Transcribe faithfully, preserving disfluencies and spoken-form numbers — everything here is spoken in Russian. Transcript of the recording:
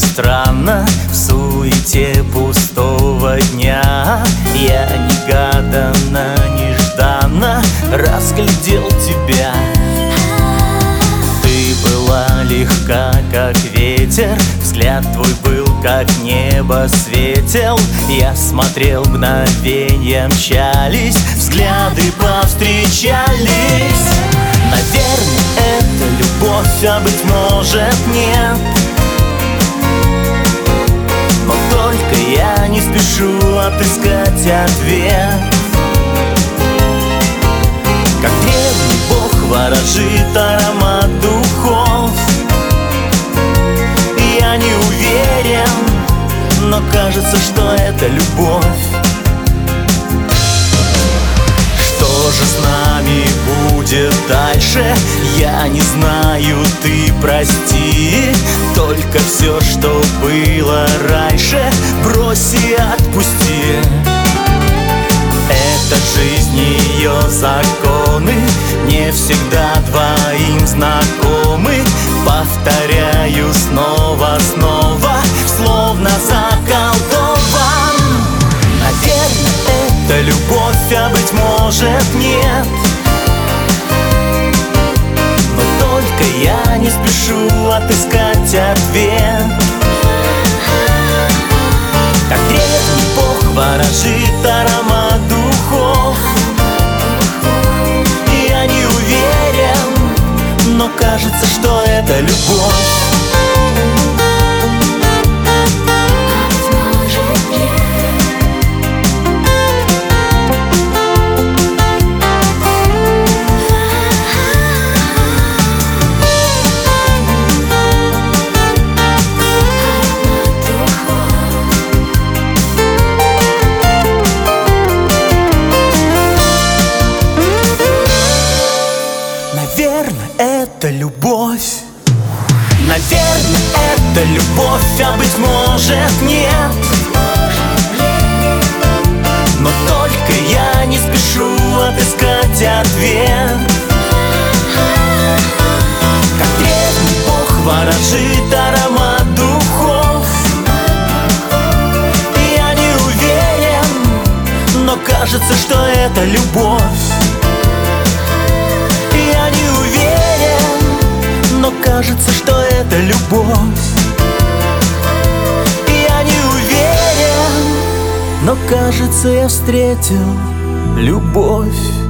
странно, в суете пустого дня я негаданно, нежданно разглядел тебя. Ты была легка, как ветер, взгляд твой был, как небо светел. Я смотрел, мгновенья мчались, взгляды повстречались. Наверное, это любовь, а быть может нет. Но только я не спешу отыскать ответ. Как древний бог ворожит аромат духов. Я не уверен, но кажется, что это любовь. Что же с нами будет дальше, я не знаю, ты прости. Только все, что было раньше, брось и отпусти. Это жизнь, ее законы не всегда двоим знакомы. Повторяю снова, снова, словно заколдован. Наверное, это любовь, а быть может нет. Но только я не спешу отыскать ответ. Как древний бог ворожит аромат духов. Я не уверен, но кажется, что это любовь. Наверное, это любовь. Наверное, это любовь, а быть может нет. Но только я не спешу отыскать ответ. Как древний бог ворожит аромат духов. Я не уверен, но кажется, что это любовь. Я не уверен, но кажется, что это любовь. Я не уверен, но кажется, я встретил любовь.